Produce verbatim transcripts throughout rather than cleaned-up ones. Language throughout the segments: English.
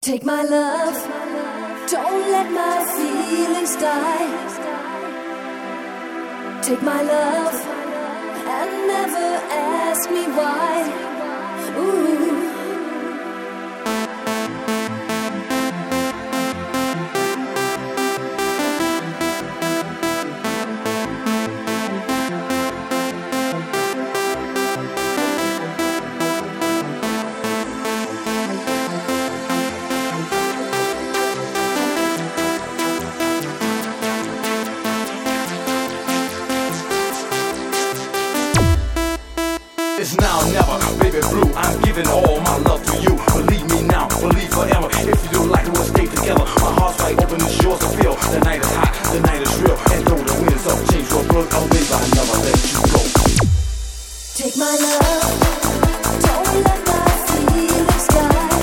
Take my love, don't let my feelings die. Take my love and never ask me why. Ooh. It's now or never, baby blue. I'm giving all my love to you. Believe me now, believe forever. If you do like it, we'll stay together. My heart's wide open, it's yours to feel. The night is hot, the night is real. And though the winds up change your blood, oh baby, I never let you go. Take my love, don't let my feelings die.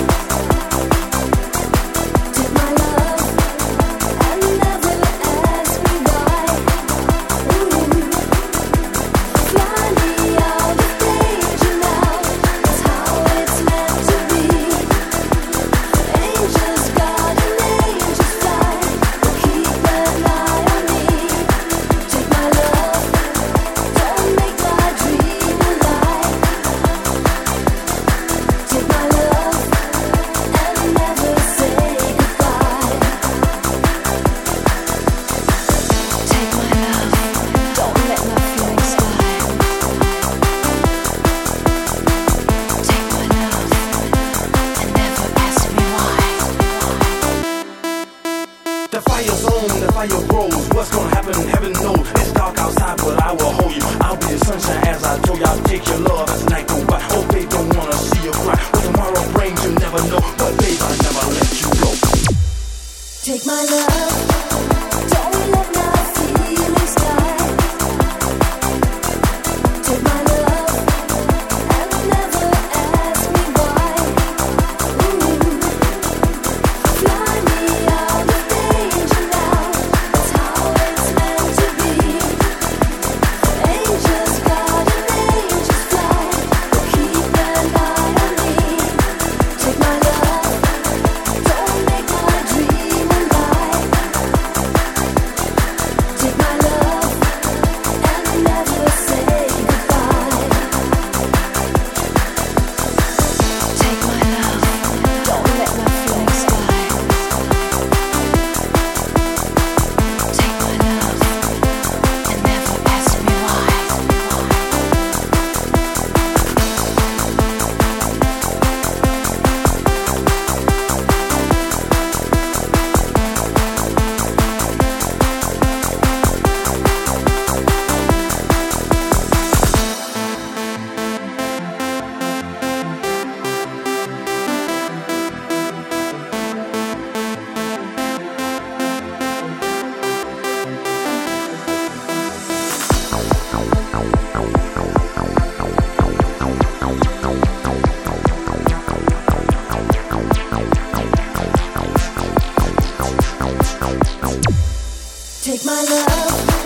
Take my love and never ask me why. Ooh. Fly me out of danger now, that's how it's meant to be. Angels guard and angels fly, keep an eye on me. Take my love, don't make my dream a lie. Take my love and never say goodbye. Take my love, don't let my feelings die. Take my love and never ask me why. The fire's on, the fire grows. What's gonna happen, heaven knows. It's dark outside, but I will hold you. I'll be the sunshine as I told you. I'll take your love as the night go by. Oh, babe, don't wanna see you cry. What tomorrow brings, you never know. But babe, I never let you go. Take my love, don't let my feelings die. Take my love and never ask me why. Ooh. Fly me out of danger now, that's how it's meant to be. Angels guard and angels fly, keep an eye on me. Take my love, don't make my dream a lie. Take my love and never say goodbye. Take my love, don't let my feelings die. Take my love and never ask me why. Take my love.